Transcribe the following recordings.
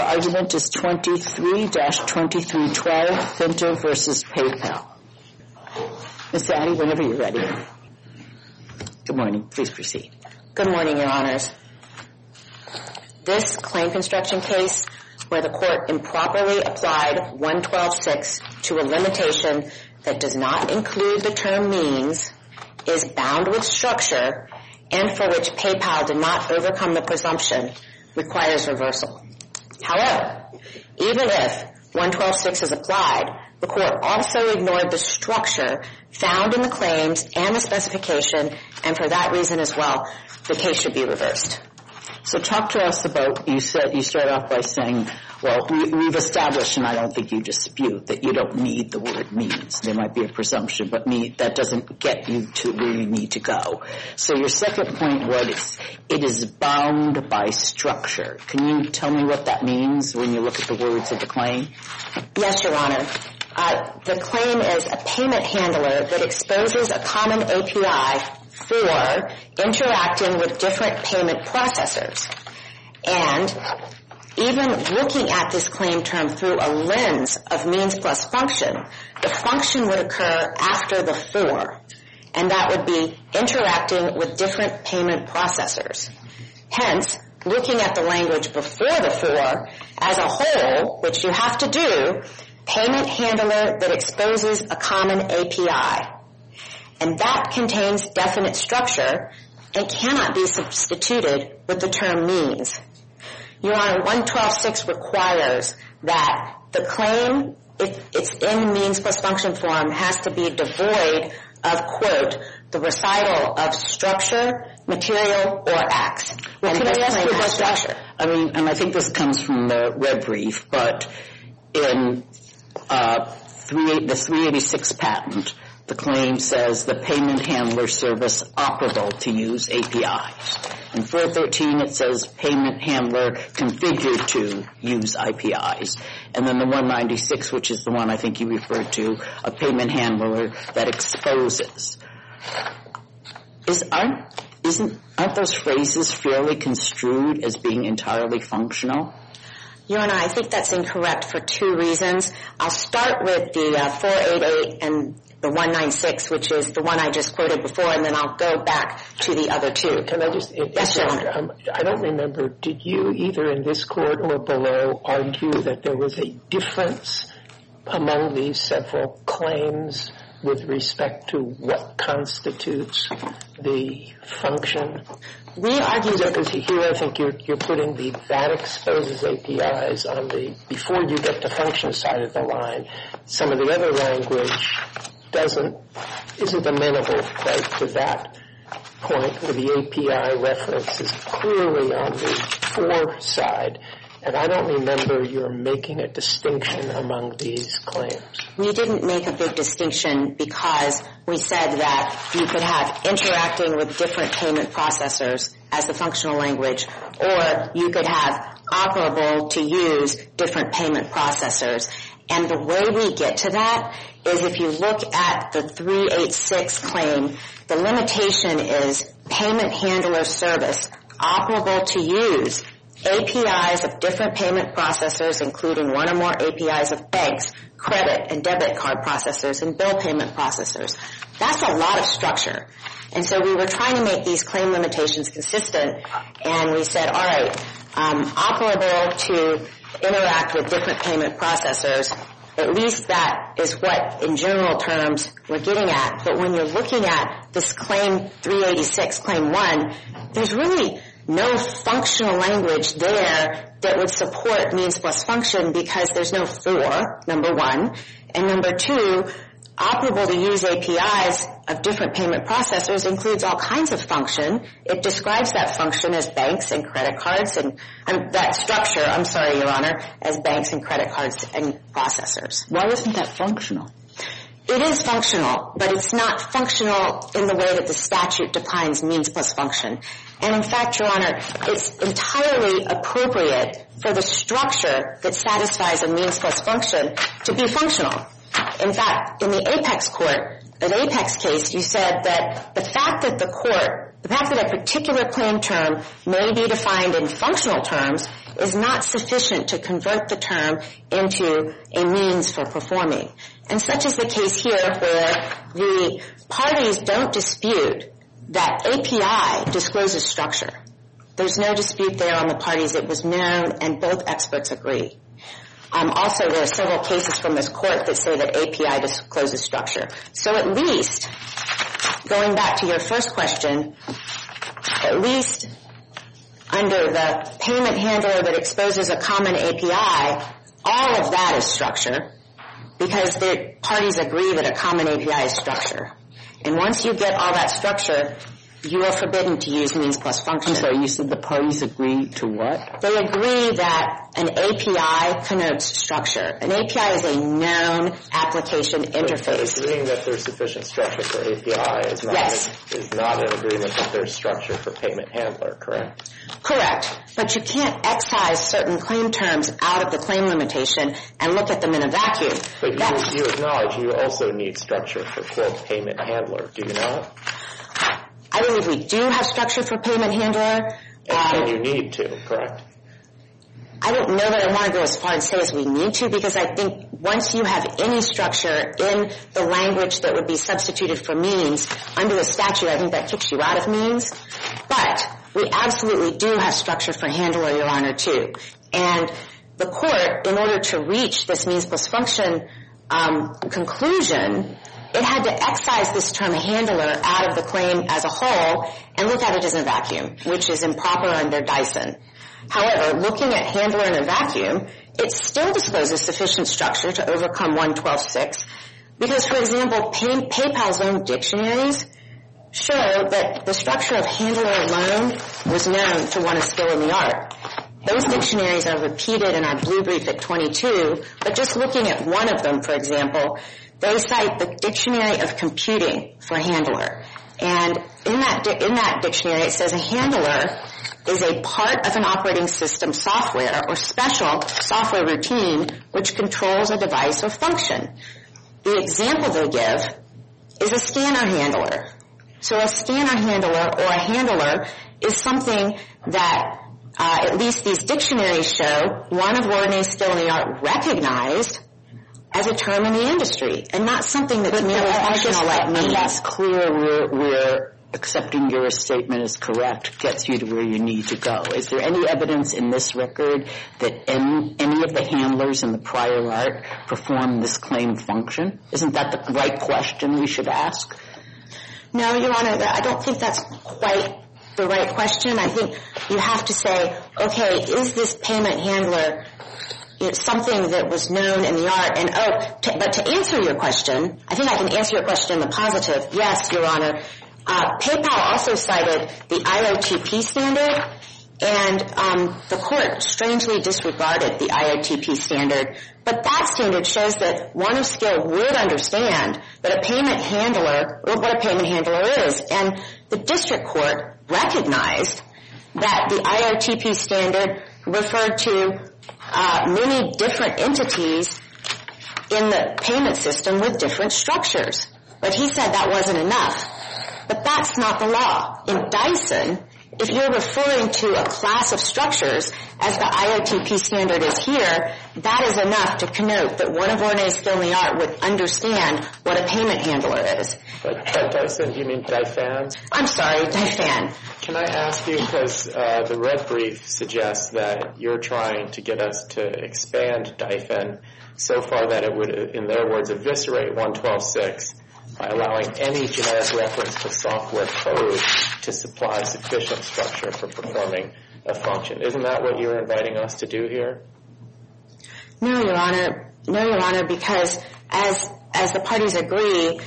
argument is 23-2312, Finter versus PayPal. Ms. Addy, whenever you're ready. Good morning. Please proceed. Good morning, Your Honors. This claim construction case where the court improperly applied 112.6 to a limitation that does not include the term means is bound with structure and for which PayPal did not overcome the presumption requires reversal. However, even if 112.6 is applied, the court also ignored the structure found in the claims and the specification, and for that reason as well, the case should be reversed. So talk to us about, you start off by saying, well, we've established, and I don't think you dispute, that you don't need the word means. There might be a presumption, but that doesn't get you to where you need to go. So your second point was it is bound by structure. Can you tell me what that means when you look at the words of the claim? Yes, Your Honor. The claim is a payment handler that exposes a common API for interacting with different payment processors. And even looking at this claim term through a lens of means plus function, the function would occur after the for, and that would be interacting with different payment processors. Hence, looking at the language before the for as a whole, which you have to do, payment handler that exposes a common API. And that contains definite structure and cannot be substituted with the term means. Your Honor, 112.6 requires that the claim, if it's in means plus function form, has to be devoid of, quote, the recital of structure, material, or acts. Well, and can I ask you about structure? I mean, and I think this comes from the red brief, but in the 386 patent, the claim says the payment handler service operable to use APIs. In 413, it says payment handler configured to use APIs. And then the 196, which is the one I think you referred to, a payment handler that exposes. Aren't those phrases fairly construed as being entirely functional? Your Honor, I think that's incorrect for two reasons. I'll start with the 488 and the 196, which is the one I just quoted before, and then I'll go back to the other two. Can I just yes, Your Honor. I don't remember, did you either in this court or below argue that there was a difference among these several claims with respect to what constitutes the function? We argue that because here I think you're putting that exposes APIs on the before you get the function side of the line. Some of the other language isn't amenable quite to that point where the API reference is clearly on the for side. And I don't remember you're making a distinction among these claims. We didn't make a big distinction because we said that you could have interacting with different payment processors as the functional language, or you could have operable to use different payment processors. And the way we get to that is if you look at the 386 claim, the limitation is payment handler service operable to use APIs of different payment processors, including one or more APIs of banks, credit and debit card processors, and bill payment processors. That's a lot of structure. And so we were trying to make these claim limitations consistent, and we said, all right, operable to interact with different payment processors, at least that is what, in general terms, we're getting at. But when you're looking at this claim 386, claim 1, there's really no functional language there that would support means plus function because there's no for, number one. And number two, operable to use APIs of different payment processors includes all kinds of function. It describes that function as banks and credit cards and that structure, I'm sorry, Your Honor, as banks and credit cards and processors. Why isn't that functional? It is functional, but it's not functional in the way that the statute defines means plus function. And in fact, Your Honor, it's entirely appropriate for the structure that satisfies a means plus function to be functional. In fact, in the Apex court, an Apex case, you said that the fact that the court The fact that a particular claim term may be defined in functional terms is not sufficient to convert the term into a means for performing. And such is the case here where the parties don't dispute that API discloses structure. There's no dispute there on the parties. It was known, and both experts agree. Also, there are several cases from this court that say that API discloses structure. So at least, going back to your first question, at least under the payment handler that exposes a common API, all of that is structure because the parties agree that a common API is structure. And once you get all that structure, you are forbidden to use means plus function. I'm sorry, you said the parties agree to what? They agree that an API connotes structure. An API is a known application interface. But agreeing that there's sufficient structure for API is not an agreement that there's structure for payment handler, correct? Correct. But you can't excise certain claim terms out of the claim limitation and look at them in a vacuum. But you acknowledge you also need structure for, quote, payment handler, do you not? I believe we do have structure for payment handler. And you need to, correct? I don't know that I want to go as far and say as we need to, because I think once you have any structure in the language that would be substituted for means under the statute, I think that kicks you out of means. But we absolutely do have structure for handler, Your Honor, too. And the court, in order to reach this means plus function conclusion, it had to excise this term handler out of the claim as a whole and look at it as a vacuum, which is improper under Dyson. However, looking at handler in a vacuum, it still discloses sufficient structure to overcome 112.6 because, for example, PayPal's own dictionaries show that the structure of handler alone was known to one of skill in the art. Those dictionaries are repeated in our blue brief at 22, but just looking at one of them, for example, they cite the Dictionary of Computing for handler. And in that dictionary, it says a handler is a part of an operating system software or special software routine which controls a device or function. The example they give is a scanner handler. So a scanner handler or a handler is something that at least these dictionaries show one of ordinary skill in the art recognized as a term in the industry, and not something that's merely functional like means. I'm not clear where accepting your statement is correct gets you to where you need to go. Is there any evidence in this record that any of the handlers in the prior art perform this claim function? Isn't that the right question we should ask? No, Your Honor, I don't think that's quite the right question. I think you have to say, okay, is this payment handler something that was known in the art? And but to answer your question, I think I can answer your question in the positive. Yes, Your Honor. PayPal also cited the IOTP standard, and the court strangely disregarded the IOTP standard. But that standard shows that one of skill would understand that a payment handler, or what a payment handler is. And the district court recognized that the IOTP standard referred to many different entities in the payment system with different structures. But he said that wasn't enough. But that's not the law. In Dyson, if you're referring to a class of structures, as the IOTP standard is here, that is enough to connote that one of ordinary skill in the art would understand what a payment handler is. But Dyson, do you mean DIFAN? I'm sorry, DIFAN. Can I ask you, because the red brief suggests that you're trying to get us to expand DIFAN so far that it would, in their words, eviscerate 112.6 by allowing any generic reference to software code to supply sufficient structure for performing a function. Isn't that what you're inviting us to do here? No, Your Honor. No, Your Honor, because as the parties agree,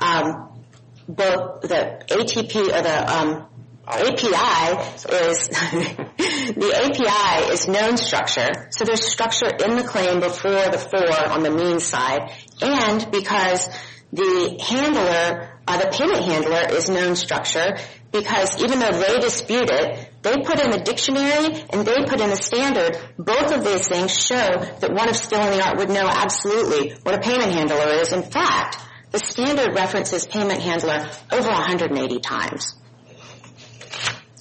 both the ATP or the API is the API is known structure. So there's structure in the claim before the for on the means side, and because the handler, the payment handler, is known structure, because even though they dispute it, they put in the dictionary and they put in the standard. Both of these things show that one of skill in the art would know absolutely what a payment handler is. In fact, the standard references payment handler over 180 times.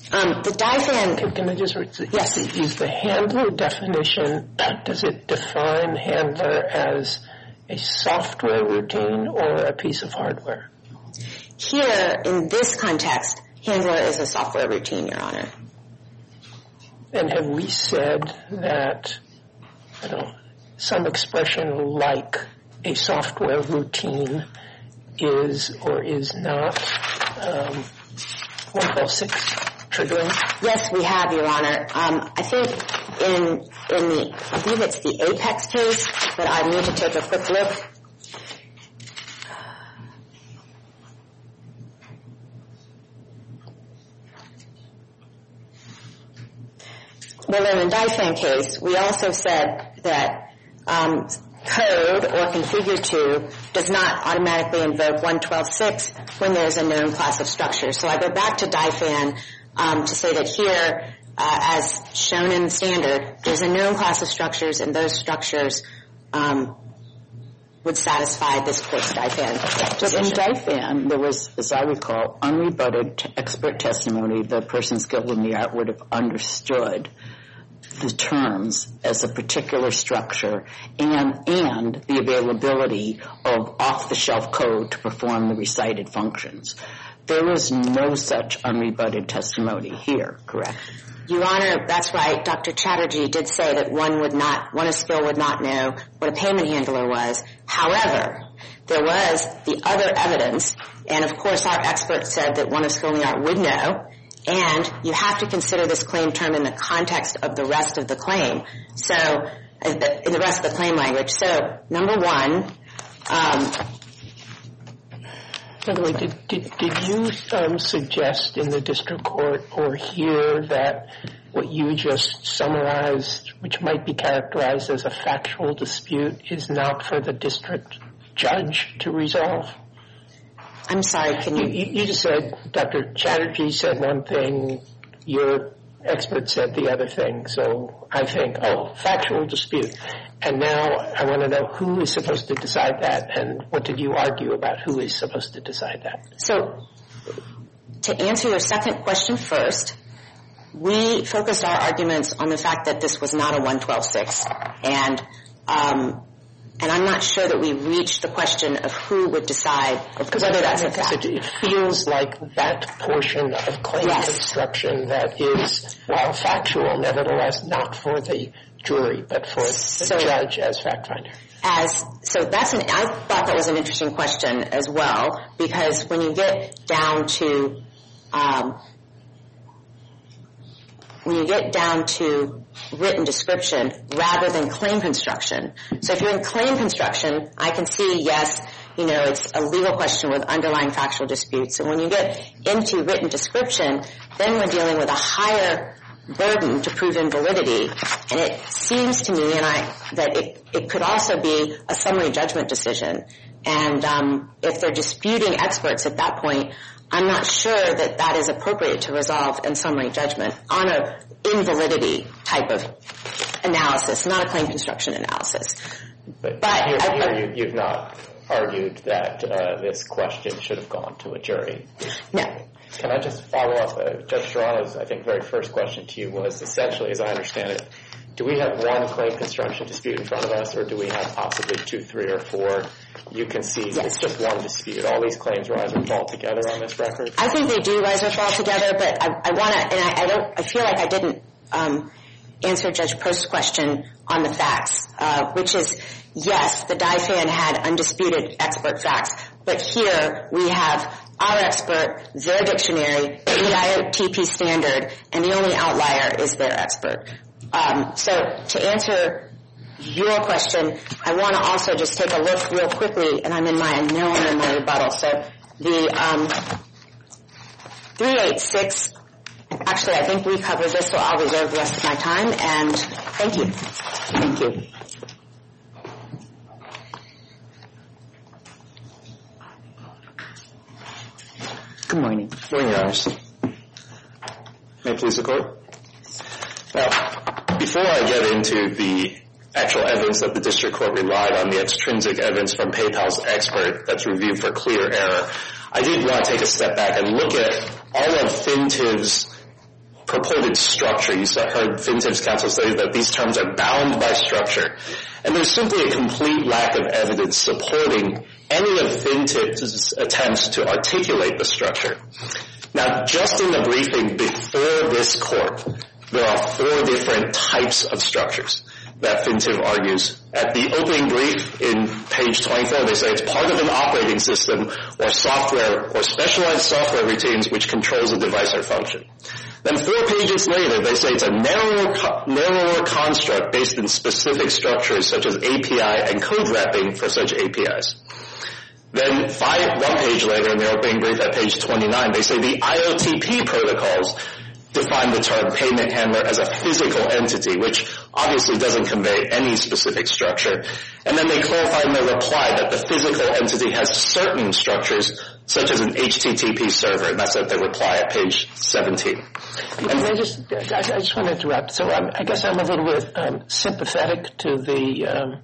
The DIFAN... Can I just... Yes. Is the handler definition, does it define handler as a software routine or a piece of hardware? Here, in this context, handler is a software routine, Your Honor. And have we said that, some expression like a software routine is or is not 112.6 triggering? Yes, we have, Your Honor. I think I believe it's the Apex case, but I need to take a quick look. Well, in the DIFAN case, we also said that code or configure to does not automatically invoke 112.6 when there's a known class of structures. So I go back to DIFAN to say that here, as shown in the standard, there's a known class of structures, and those structures would satisfy this court's DIFAN. But in DIFAN, there was, as I recall, unrebutted expert testimony. The person skilled in the art would have understood the terms as a particular structure and the availability of off-the-shelf code to perform the recited functions. There was no such unrebutted testimony here, correct? Your Honor, that's right. Dr. Chatterjee did say that one of skill would not know what a payment handler was. However, there was the other evidence, and of course our expert said that one of skill in the art would know, and you have to consider this claim term in the context of the rest of the claim. So, in the rest of the claim language. So, number one, by the way, did you suggest in the district court or here that what you just summarized, which might be characterized as a factual dispute, is not for the district judge to resolve? I'm sorry, can you... You just said Dr. Chatterjee said one thing, your expert said the other thing. So I think, factual dispute. And now I want to know who is supposed to decide that, and what did you argue about who is supposed to decide that? So, to answer your second question first, we focused our arguments on the fact that this was not a 112.6, and I'm not sure that we reached the question of who would decide whether that's a fact. It feels like that portion of claim construction that is, while factual, nevertheless not for the jury, but for the judge as fact finder. I thought that was an interesting question as well, because when you get down to written description rather than claim construction. So if you're in claim construction, I can see, yes, it's a legal question with underlying factual disputes. And when you get into written description, then we're dealing with a higher burden to prove invalidity. And it seems to me that it could also be a summary judgment decision. And if they're disputing experts at that point, I'm not sure that that is appropriate to resolve in summary judgment on a invalidity type of analysis, not a claim construction analysis. But here you've not argued that this question should have gone to a jury. No. Can I just follow up? Judge Serrano's, I think, very first question to you was essentially, as I understand it, do we have one claim construction dispute in front of us, or do we have possibly 2, 3, or 4? You can see it's just one dispute. All these claims rise or fall together on this record? I think they do rise or fall together, but I want to, and I feel like I didn't answer Judge Prost's question on the facts, which is, yes, the DIFAN had undisputed expert facts, but here we have our expert, their dictionary, the IOTP standard, and the only outlier is their expert. So to answer your question, I want to also just take a look real quickly, and I'm in my rebuttal. So the 386, actually I think we covered this, so I'll reserve the rest of my time, and thank you. Thank you. Good morning. Good morning, Your Honors. May it please the Court? Now, before I get into the actual evidence that the district court relied on, the extrinsic evidence from PayPal's expert that's reviewed for clear error, I did want to take a step back and look at all of FinTIV's purported structure. You heard FinTip's counsel say that these terms are bound by structure. And there's simply a complete lack of evidence supporting any of FinTip's attempts to articulate the structure. Now, just in the briefing before this court, there are 4 different types of structures that FinTip argues. At the opening brief in page 24, they say it's part of an operating system or software or specialized software routines which controls a device or function. Then 4 pages later, they say it's a narrower construct based in specific structures such as API and code wrapping for such APIs. Then 1 page later in the opening brief at page 29, they say the IOTP protocols define the term payment handler as a physical entity, which obviously doesn't convey any specific structure. And then they clarify in their reply that the physical entity has certain structures, such as an HTTP server, and that's at their reply at page 17. And I just want to interrupt. So I guess I'm a little bit sympathetic to the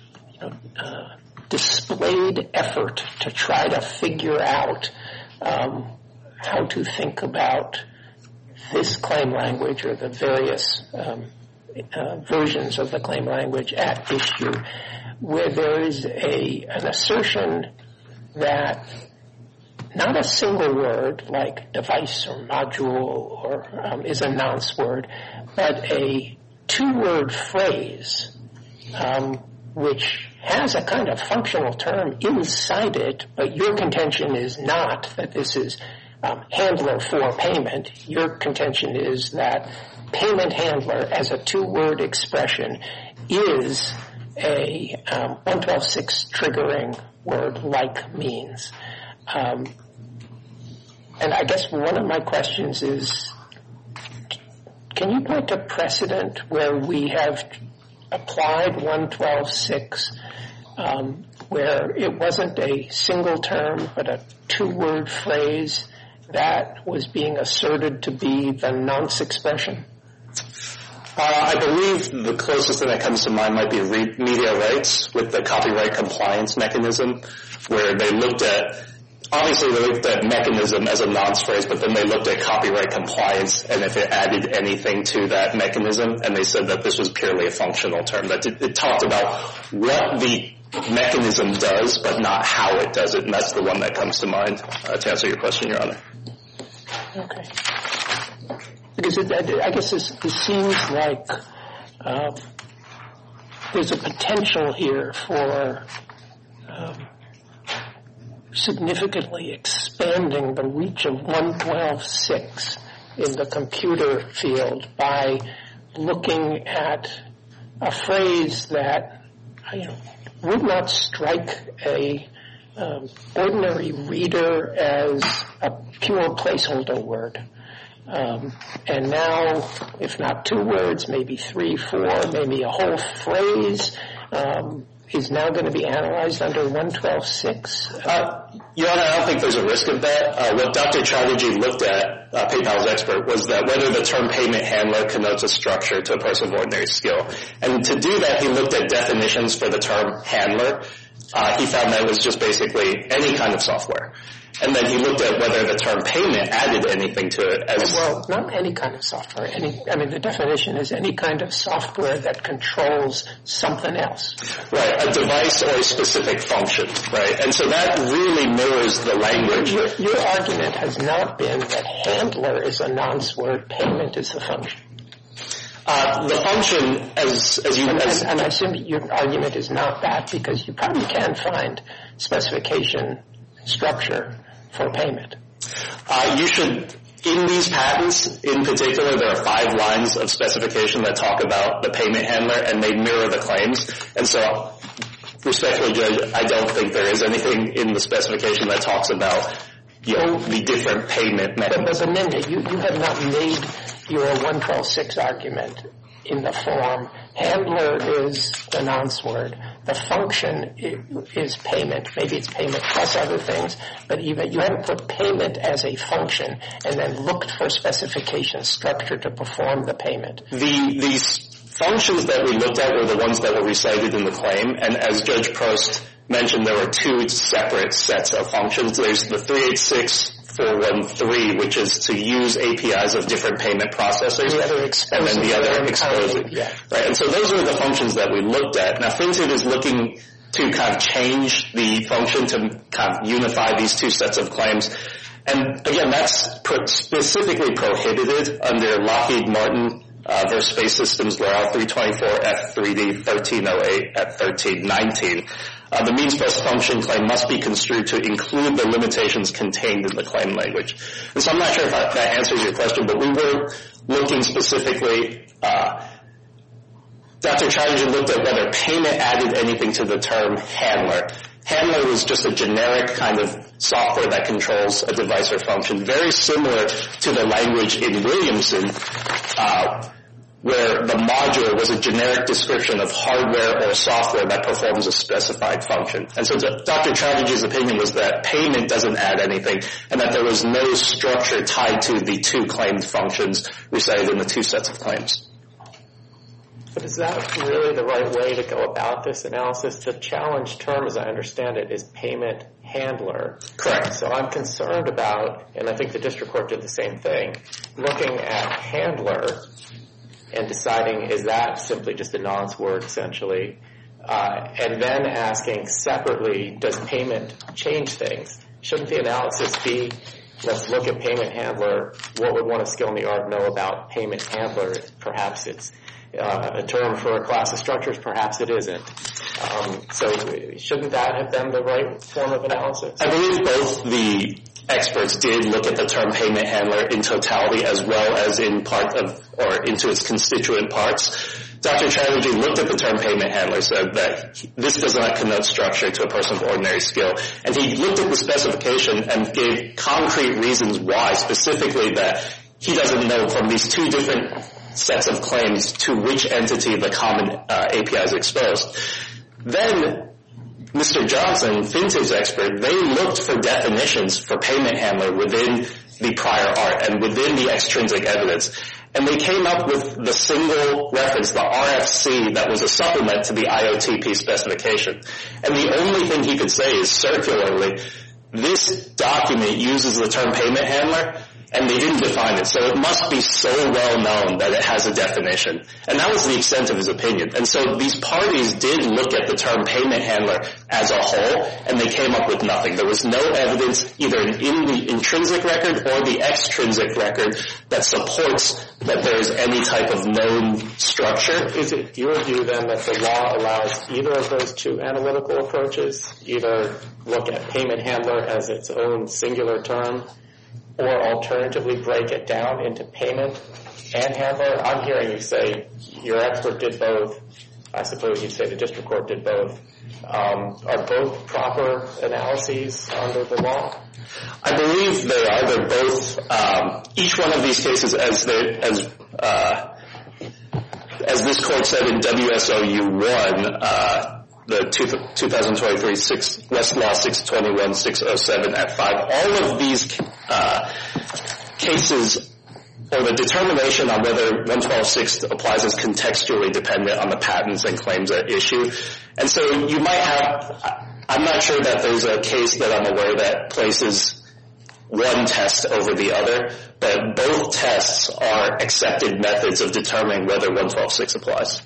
displayed effort to try to figure out how to think about this claim language or the various versions of the claim language at issue, where there is an assertion that not a single word like device or module or is a nonce word, but a 2-word phrase which has a kind of functional term inside it, but your contention is not that this is handler for payment. Your contention is that payment handler as a 2-word expression is a 112.6 triggering word like means. And I guess one of my questions is, can you point to precedent where we have applied 112.6 where it wasn't a single term but a 2-word phrase that was being asserted to be the nonce expression? I believe the closest thing that comes to mind might be media rights with the copyright compliance mechanism, where they looked at, obviously they looked at mechanism as a nonce phrase, but then they looked at copyright compliance and if it added anything to that mechanism, and they said that this was purely a functional term, that it talked about what the mechanism does, but not how it does it, and that's the one that comes to mind to answer your question, Your Honor. Okay. Because I guess this seems like there's a potential here for significantly expanding the reach of 112.6 in the computer field by looking at a phrase that would not strike a ordinary reader as a pure placeholder word. And now, if not 2 words, maybe 3, 4, maybe a whole phrase is now going to be analyzed under 112.6. Your Honor, I don't think there's a risk of that. What Dr. Chatterjee looked at, PayPal's expert, was that whether the term payment handler connotes a structure to a person of ordinary skill. And to do that, he looked at definitions for the term handler. He found that it was just basically any kind of software. And then he looked at whether the term payment added anything to it. Well, not any kind of software. The definition is any kind of software that controls something else. Right, a device or a specific function, right? And so that really mirrors the language. Your argument has not been that handler is a nonce word, payment is the function. The function, and I assume your argument is not that, because you probably can find specification structure for payment. You should, in these patents in particular, there are 5 lines of specification that talk about the payment handler, and they mirror the claims. And so, respectfully, Judge, I don't think there is anything in the specification that talks about the different payment methods. But Amanda, you have not made your 112.6 argument in the form handler is the nonce word. The function is payment. Maybe it's payment plus other things, but you haven't put payment as a function and then looked for specification structure to perform the payment. These functions that we looked at were the ones that were recited in the claim, and as Judge Prost mentioned, there were 2 separate sets of functions. There's the 386 413, which is to use APIs of different payment processors, and then the other exposing. Yeah. Right, and so those are the functions that we looked at. Now, FinTIP is looking to kind of change the function to kind of unify these two sets of claims. And again, that's specifically prohibited under Lockheed Martin versus Space Systems Law 324 F3D 1308 at 1319. The means plus function claim must be construed to include the limitations contained in the claim language. And so I'm not sure if that answers your question, but we were looking specifically, Dr. Chatterjee looked at whether payment added anything to the term handler. Handler was just a generic kind of software that controls a device or function, very similar to the language in Williamson, where the module was a generic description of hardware or software that performs a specified function. And so Dr. Chatterjee's opinion was that payment doesn't add anything, and that there was no structure tied to the two claimed functions recited in the two sets of claims. But is that really the right way to go about this analysis? The challenge term, as I understand it, is payment handler. Correct. So I'm concerned about, and I think the district court did the same thing, looking at handler and deciding, is that simply just a nonce word, essentially, and then asking separately, does payment change things? Shouldn't the analysis be, let's look at payment handler, what would one of skill in the art know about payment handler? Perhaps it's a term for a class of structures, perhaps it isn't. So shouldn't that have been the right form of analysis? I believe both the experts did look at the term payment handler in totality as well as in part of, or into its constituent parts. Dr. Chatterjee looked at the term payment handler, said that this does not connote structure to a person of ordinary skill. And he looked at the specification and gave concrete reasons why, specifically that he doesn't know from these two different sets of claims to which entity the common API is exposed. Then Mr. Johnson, FinTIP's expert, they looked for definitions for payment handler within the prior art and within the extrinsic evidence. And they came up with the single reference, the RFC, that was a supplement to the IOTP specification. And the only thing he could say is circularly, this document uses the term payment handler, and they didn't define it. So it must be so well known that it has a definition. And that was the extent of his opinion. And so these parties did look at the term payment handler as a whole, and they came up with nothing. There was no evidence either in the intrinsic record or the extrinsic record that supports that there is any type of known structure. Is it your view then that the law allows either of those two analytical approaches, either look at payment handler as its own singular term, or alternatively break it down into payment and handler? I'm hearing you say your expert did both. I suppose you'd say the district court did both. Are both proper analyses under the law? I believe they are. They're both. Each one of these cases, as this court said in WSOU 1, the 2023 Westlaw 621-607 at 5, all of these cases, or the determination on whether 112.6 applies as contextually dependent on the patents and claims at issue. And so you might have, I'm not sure that there's a case that I'm aware that places one test over the other, but both tests are accepted methods of determining whether 112.6 applies.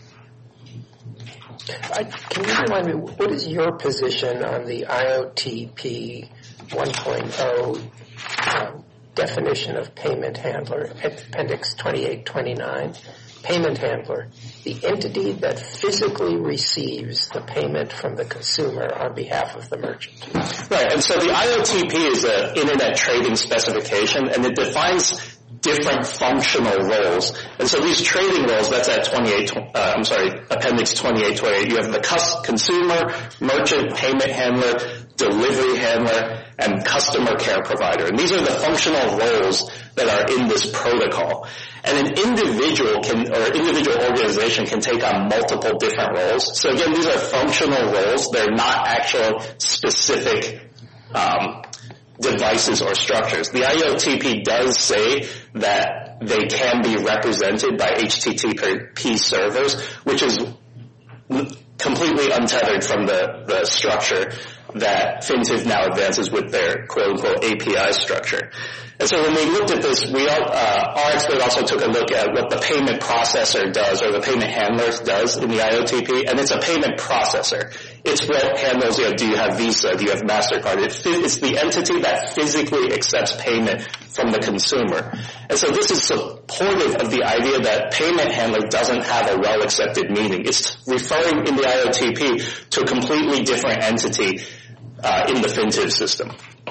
Can you remind me, what is your position on the IOTP 1.0 definition of payment handler, Appendix 2829? Payment handler, the entity that physically receives the payment from the consumer on behalf of the merchant. Right, and so the IOTP is an internet trading specification, and it defines different functional roles. And so these trading roles, that's at Appendix 2828. You have the consumer, merchant, payment handler, delivery handler, and customer care provider. And these are the functional roles that are in this protocol. And an individual individual organization can take on multiple different roles. So again, these are functional roles. They're not actual specific devices or structures. The IOTP does say that they can be represented by HTTP servers, which is completely untethered from the structure that Fintiv now advances with their quote-unquote API structure. And so when we looked at this, our expert also took a look at what the payment processor does, or the payment handler does in the IOTP, and it's a payment processor. It's what handles, do you have Visa, do you have MasterCard? It's the entity that physically accepts payment from the consumer. And so this is supportive of the idea that payment handler doesn't have a well-accepted meaning. It's referring in the IOTP to a completely different entity in the Fintiv system.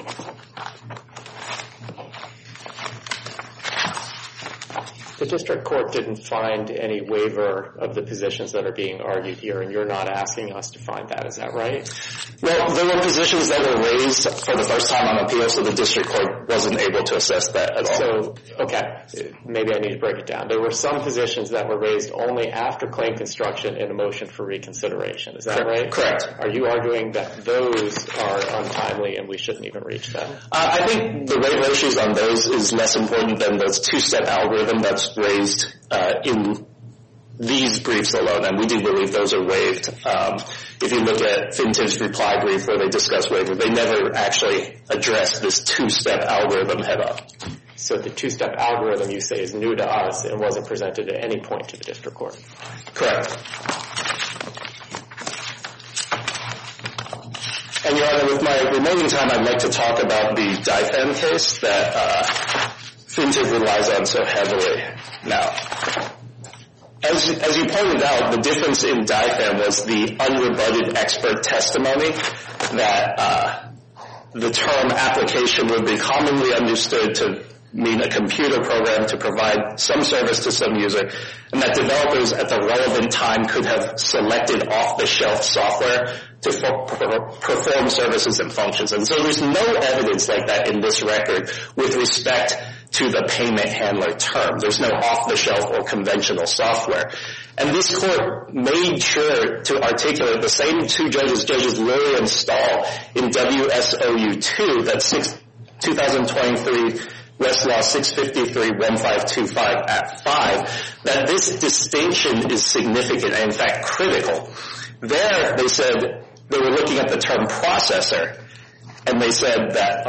The district court didn't find any waiver of the positions that are being argued here, and you're not asking us to find that. Is that right? Well, there were positions that were raised for the first time on appeal, so the district court wasn't able to assess that at all. So, okay, maybe I need to break it down. There were some positions that were raised only after claim construction in a motion for reconsideration. Is that right? Correct. Are you arguing that those are untimely and we shouldn't even reach them? I think the waiver issues on those is less important than the two-step algorithm that's raised in these briefs alone, and we do believe those are waived. If you look at Fintiv's reply brief where they discuss waiver, they never actually address this two-step algorithm head-on. So the two-step algorithm, you say, is new to us and wasn't presented at any point to the district court? Correct. And, Your Honor, with my remaining time, I'd like to talk about the DIFAM case that Fintiv relies on so heavily now. As you pointed out, the difference in DIFAM was the unrebutted expert testimony that the term application would be commonly understood to mean a computer program to provide some service to some user, and that developers at the relevant time could have selected off-the-shelf software to perform services and functions. And so there's no evidence like that in this record with respect to the payment handler term. There's no off-the-shelf or conventional software. And this court made sure to articulate the same two judges, Judges Lilly and Stahl, in WSOU2, that's 2023 Westlaw 653-1525 at 5, that this distinction is significant and in fact critical. There they said they were looking at the term processor, and they said that,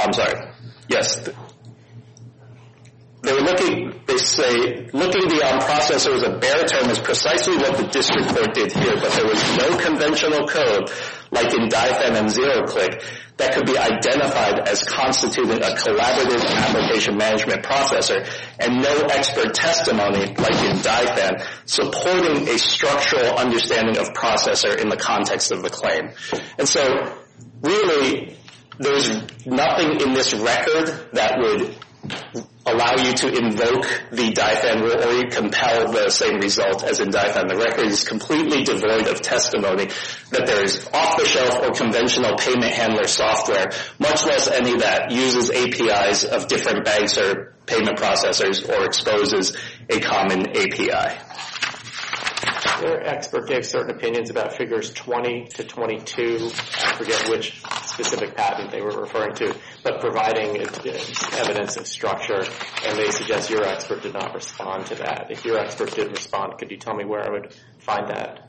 they say looking beyond processor as a bare term is precisely what the district court did here, but there was no conventional code, like in DIFAM and ZeroClick, that could be identified as constituting a collaborative application management processor, and no expert testimony, like in DIFAM, supporting a structural understanding of processor in the context of the claim. And so, really, there's nothing in this record that would allow you to invoke the DIFAM rule or compel the same result as in DIFAM. The record is completely devoid of testimony that there is off-the-shelf or conventional payment handler software, much less any that uses APIs of different banks or payment processors or exposes a common API. Their expert gave certain opinions about figures 20 to 22. I forget which specific patent they were referring to, but providing evidence of structure, and they suggest your expert did not respond to that. If your expert did respond, could you tell me where I would find that?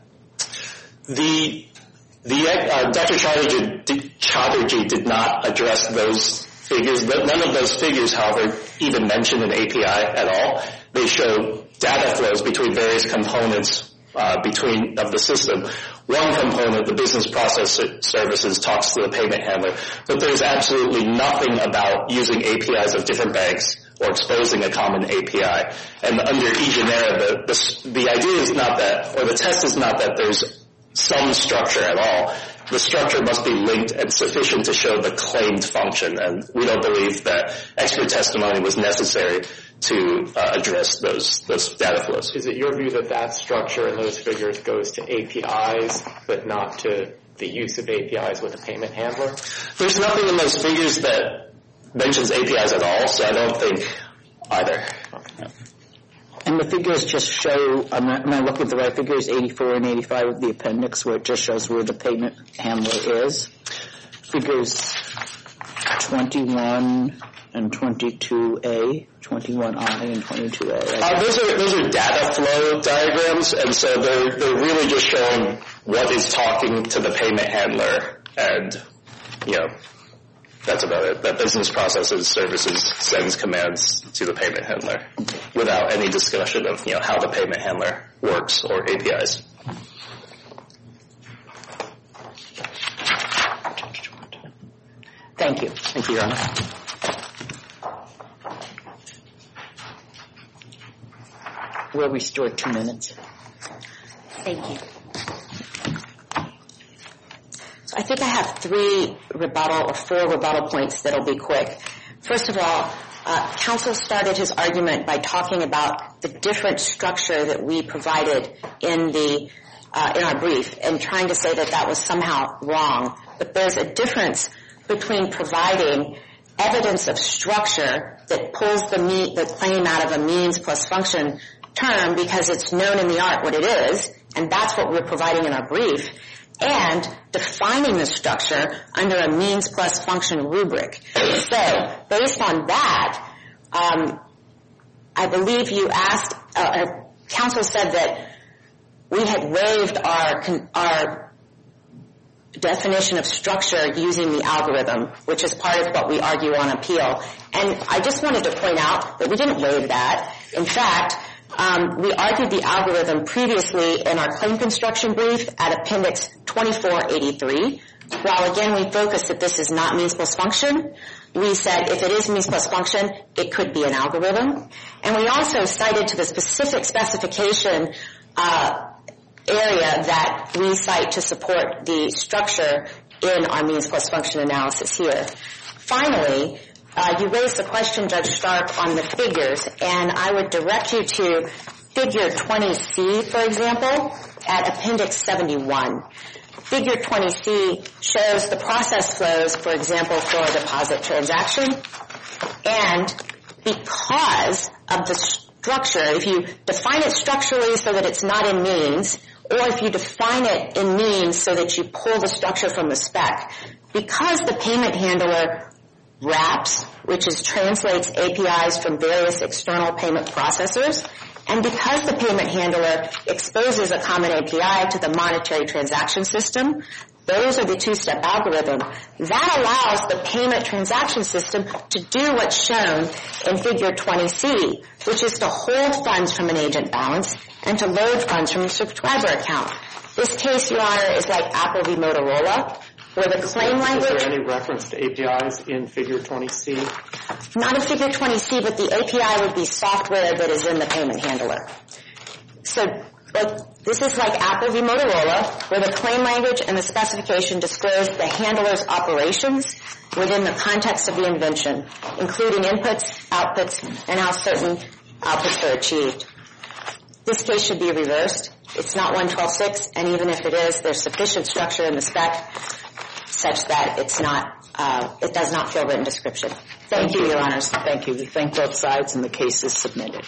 Dr. Chatterjee did not address those figures. None of those figures, however, even mention an API at all. They show data flows between various components of the system. One component, the business process services, talks to the payment handler, but there's absolutely nothing about using APIs of different banks or exposing a common API. And under eGenera, the idea is not that, or the test is not that there's some structure at all. The structure must be linked and sufficient to show the claimed function, and we don't believe that expert testimony was necessary to address those data flows. Is it your view that that structure in those figures goes to APIs, but not to the use of APIs with a payment handler? There's nothing in those figures that mentions APIs at all, so I don't think either. Okay. And the figures just show, am I looking at the right figures, 84 and 85 of the appendix, where it just shows where the payment handler is? Figures 21 and 22A, 21I and 22A. Those are data flow diagrams, and so they're really just showing what is talking to the payment handler and that's about it. That business processes, services, sends commands to the payment handler without any discussion of, how the payment handler works or APIs. Thank you. Thank you, Your Honor. We'll restore 2 minutes. Thank you. So I think I have 4 rebuttal points that'll be quick. First of all, counsel started his argument by talking about the different structure that we provided in our brief and trying to say that was somehow wrong. But there's a difference between providing evidence of structure that pulls the claim out of a means plus function term because it's known in the art what it is, and that's what we're providing in our brief, and defining the structure under a means plus function rubric. So, based on that, I believe you asked, counsel said that we had waived our definition of structure using the algorithm, which is part of what we argue on appeal. And I just wanted to point out that we didn't waive that. In fact, we argued the algorithm previously in our claim construction brief at Appendix 2483. While again we focused that this is not means plus function, we said if it is means plus function, it could be an algorithm. And we also cited to the specific specification area that we cite to support the structure in our means plus function analysis here. Finally, you raised the question, Judge Stark, on the figures, and I would direct you to Figure 20C, for example, at Appendix 71. Figure 20C shows the process flows, for example, for a deposit transaction, and because of the structure, if you define it structurally so that it's not in means, or if you define it in means so that you pull the structure from the spec, because the payment handler wraps, which translates APIs from various external payment processors, and because the payment handler exposes a common API to the monetary transaction system, those are the two-step algorithm. That allows the payment transaction system to do what's shown in Figure 20C, which is to hold funds from an agent balance and to load funds from a subscriber account. This case, Your Honor, is like Apple v. Motorola, where the claim language... Is there any reference to APIs in Figure 20C? Not in Figure 20C, but the API would be software that is in the payment handler. So this is like Apple v. Motorola, where the claim language and the specification disclose the handler's operations within the context of the invention, including inputs, outputs, and how certain outputs are achieved. This case should be reversed. It's not 112.6, and even if it is, there's sufficient structure in the spec such that it does not fill written description. Thank you, Your Honors. Thank you. We thank both sides, and the case is submitted.